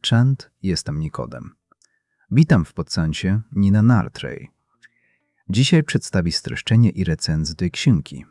Chant, jestem Nikodem. Witam w podcaście Nina Nartrej. Dzisiaj przedstawi streszczenie i recenzję tej książki.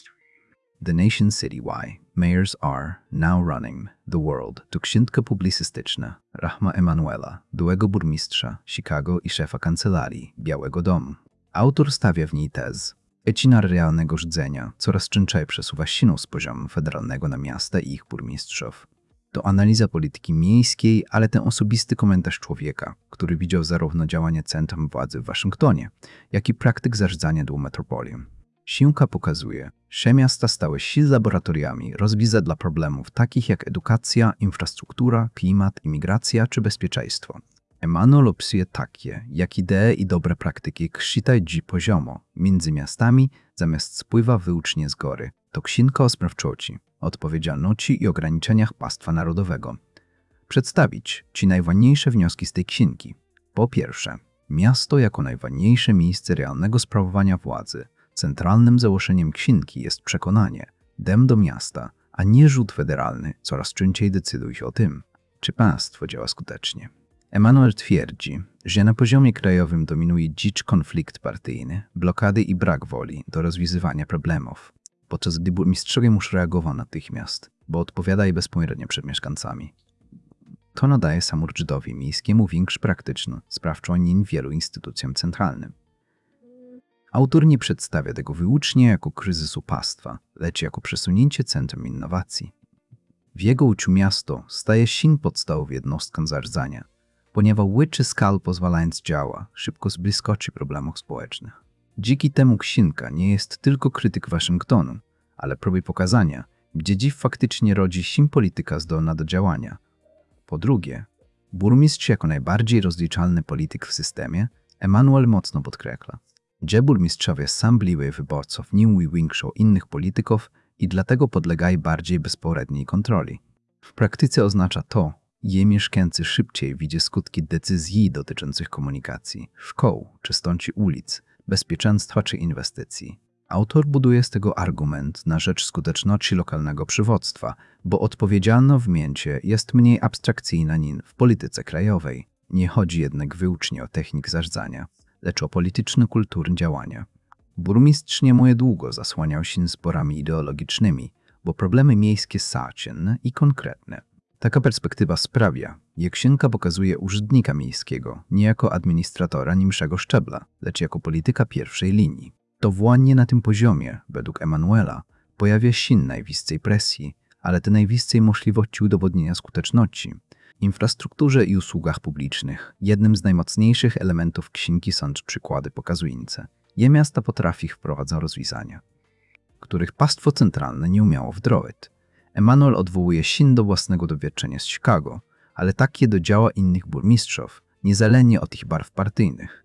The Nation City Why Mayors Are Now Running the World to książka publicystyczna Rahma Emanuela, byłego burmistrza Chicago i szefa kancelarii Białego Domu. Autor stawia w niej tez. Ecina realnego rządzenia coraz częściej przesuwa się z poziomu federalnego na miasta i ich burmistrzów. To analiza polityki miejskiej, ale ten osobisty komentarz człowieka, który widział zarówno działania centrum władzy w Waszyngtonie, jak i praktyk zarządzania do metropolii. Książka pokazuje, że miasta stały się laboratoriami rozwiązań dla problemów takich jak edukacja, infrastruktura, klimat, imigracja czy bezpieczeństwo. Emanuel opisuje takie, jak idee i dobre praktyki kształtują poziomo między miastami zamiast spływa wyłącznie z góry. To książka o sprawczości, odpowiedzialności i ograniczeniach państwa narodowego. Przedstawić Ci najważniejsze wnioski z tej książki. Po pierwsze, miasto jako najważniejsze miejsce realnego sprawowania władzy. Centralnym założeniem książki jest przekonanie, dem do miasta, a nie rząd federalny coraz częściej decyduje o tym, czy państwo działa skutecznie. Emanuel twierdzi, że na poziomie krajowym dominuje dziś konflikt partyjny, blokady i brak woli do rozwiązywania problemów, podczas gdy burmistrzowie muszą reagować natychmiast, bo odpowiadają bezpośrednio przed mieszkańcami. To nadaje samorządowi miejskiemu większy praktyczny, sprawczą niż wielu instytucjom centralnym. Autor nie przedstawia tego wyłącznie jako kryzysu państwa, lecz jako przesunięcie centrum innowacji. W jego uczuciu miasto staje się podstawową jednostką zarządzania, ponieważ łyczy skal pozwalając działa szybko zbliskoczy problemów społecznych. Dzięki temu książka nie jest tylko krytyk Waszyngtonu, ale próby pokazania, gdzie dziś faktycznie rodzi się polityka zdolna do działania. Po drugie, burmistrz jako najbardziej rozliczalny polityk w systemie, Emanuel mocno podkreśla, że burmistrzowie sambliły wyborców nie większą innych polityków i dlatego podlegają bardziej bezpośredniej kontroli. W praktyce oznacza to, że mieszkańcy szybciej widzą skutki decyzji dotyczących komunikacji, szkół, czystości ulic, bezpieczeństwa czy inwestycji. Autor buduje z tego argument na rzecz skuteczności lokalnego przywództwa, bo odpowiedzialność w mieście jest mniej abstrakcyjna niż w polityce krajowej. Nie chodzi jednak wyłącznie o technik zarządzania, lecz o polityczną kulturę działania. Burmistrz nie moje długo zasłaniał się sporami ideologicznymi, bo problemy miejskie są cienne i konkretne. Taka perspektywa sprawia, że książka pokazuje urzędnika miejskiego nie jako administratora niższego szczebla, lecz jako polityka pierwszej linii. To właśnie na tym poziomie, według Emanuela, pojawia się najwięcej presji, ale te najwięcej możliwości udowodnienia skuteczności. Infrastrukturze i usługach publicznych jednym z najmocniejszych elementów książki są przykłady pokazujące, że miasta potrafi wprowadzać rozwiązania, których państwo centralne nie umiało wdrożyć. Emanuel odwołuje się do własnego doświadczenia z Chicago, ale takie do działa innych burmistrzów, niezależnie od ich barw partyjnych.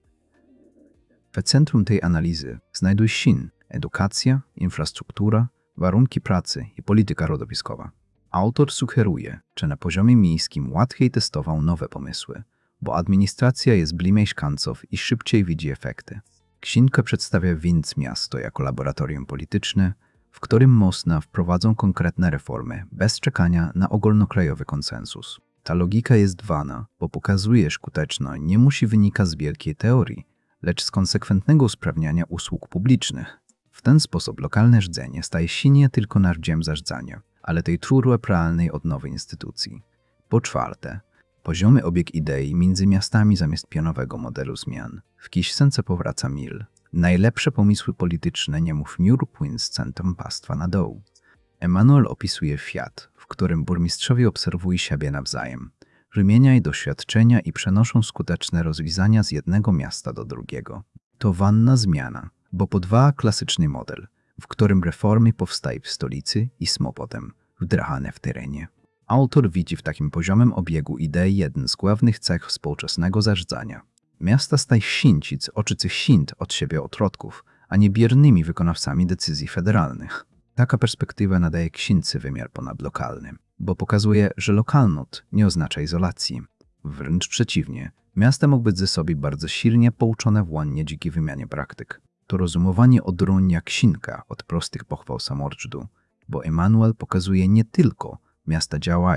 W centrum tej analizy znajduje się edukacja, infrastruktura, warunki pracy i polityka środowiskowa. Autor sugeruje, że na poziomie miejskim łatwiej testował nowe pomysły, bo administracja jest bliżej mieszkańców i szybciej widzi efekty. Książka przedstawia więc miasto jako laboratorium polityczne, w którym można wprowadzą konkretne reformy bez czekania na ogólnokrajowy konsensus. Ta logika jest ważna, bo pokazuje, że skuteczność nie musi wynikać z wielkiej teorii, lecz z konsekwentnego usprawniania usług publicznych. W ten sposób lokalne rządzenie staje się nie tylko narzędziem zarządzania, ale tej źródłem realnej odnowy instytucji. Po czwarte, poziomy obieg idei między miastami zamiast pionowego modelu zmian. W książce powraca Mill. Najlepsze pomysły polityczne nie mów płyn z centrum państwa na dół. Emanuel opisuje świat, w którym burmistrzowie obserwują siebie nawzajem, wymieniają doświadczenia i przenoszą skuteczne rozwiązania z jednego miasta do drugiego. To ważna zmiana, bo podwaja klasyczny model, w którym reformy powstają w stolicy i są potem wdrażane w terenie. Autor widzi w takim poziomem obiegu idei jeden z głównych cech współczesnego zarządzania. Miasta stają się oczycych od siebie otrotków, a nie biernymi wykonawcami decyzji federalnych. Taka perspektywa nadaje książce wymiar ponadlokalny, bo pokazuje, że lokalność nie oznacza izolacji. Wręcz przeciwnie, miasta mogą być ze sobą bardzo silnie pouczone właśnie dzięki wymianie praktyk. To rozumowanie odróżnia książkę od prostych pochwał samorządu, bo Emanuel pokazuje nie tylko miasta działają,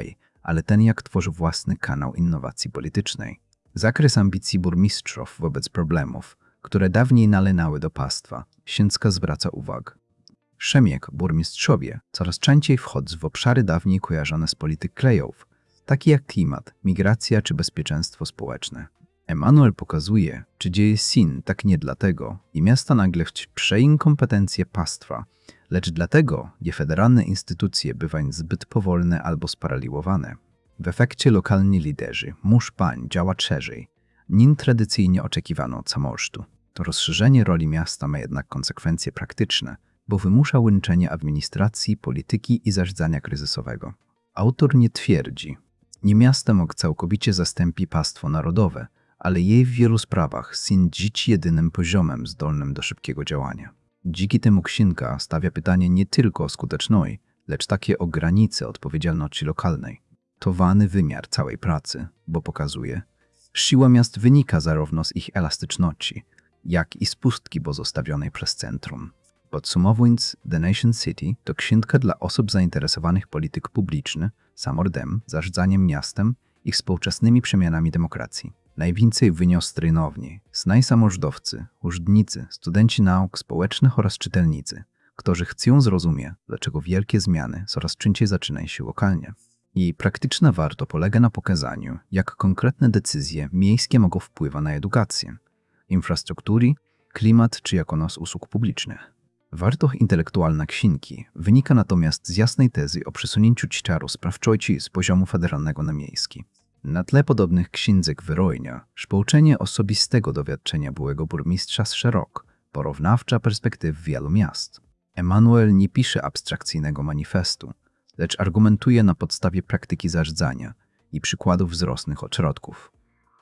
ale ten jak tworzy własny kanał innowacji politycznej. Zakres ambicji burmistrzów wobec problemów, które dawniej należały do państwa, Księcka zwraca uwagę. Przemiek burmistrzowie coraz częściej wchodzą w obszary dawniej kojarzone z polityk krajów, takie jak klimat, migracja czy bezpieczeństwo społeczne. Emanuel pokazuje, że dzieje się tak nie dlatego, i miasta nagle przejmą kompetencje państwa, lecz dlatego, że federalne instytucje bywają zbyt powolne albo sparaliżowane. W efekcie lokalni liderzy muszą działać szerzej, niż tradycyjnie oczekiwano od samorządu. To rozszerzenie roli miasta ma jednak konsekwencje praktyczne, bo wymusza łączenie administracji, polityki i zarządzania kryzysowego. Autor nie twierdzi, że miasta mogą całkowicie zastąpić państwo narodowe, ale jej w wielu sprawach są dziś jedynym poziomem zdolnym do szybkiego działania. Dzięki temu księga stawia pytanie nie tylko o skuteczność, lecz takie o granice odpowiedzialności lokalnej. To ważny wymiar całej pracy, bo pokazuje, siła miast wynika zarówno z ich elastyczności, jak i z pustki pozostawionej przez centrum. Podsumowując, The Nation City to księga dla osób zainteresowanych polityk publicznych, samordem, zarządzaniem miastem i współczesnymi przemianami demokracji. Najwięcej wyniosł trynowni, samorządowcy, urzędnicy, studenci nauk społecznych oraz czytelnicy, którzy chcą zrozumieć, dlaczego wielkie zmiany coraz częściej zaczynają się lokalnie. Jej praktyczna warto polega na pokazaniu, jak konkretne decyzje miejskie mogą wpływać na edukację, infrastrukturę, klimat czy jakość usług publicznych. Wartość intelektualna księgi wynika natomiast z jasnej tezy o przesunięciu ciężaru sprawczości z poziomu federalnego na miejski. Na tle podobnych księdzyk wyrojnia, szpouczenie osobistego doświadczenia byłego burmistrza z szerok, porównawcza perspektyw wielu miast. Emanuel nie pisze abstrakcyjnego manifestu, lecz argumentuje na podstawie praktyki zarządzania i przykładów wzrostnych ośrodków.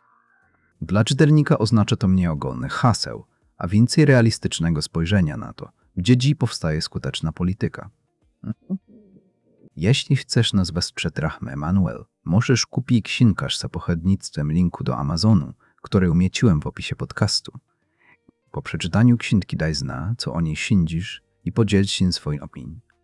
Dla czytelnika oznacza to mniej ogólnych haseł, a więcej realistycznego spojrzenia na to, gdzie dziś powstaje skuteczna polityka. Jeśli chcesz nas wesprzeć Rahmy Emanuel, możesz kupić księgę za pochodnictwem linku do Amazonu, który umieściłem w opisie podcastu. Po przeczytaniu księgi daj znać, co o niej sądzisz i podziel się swoją opinią.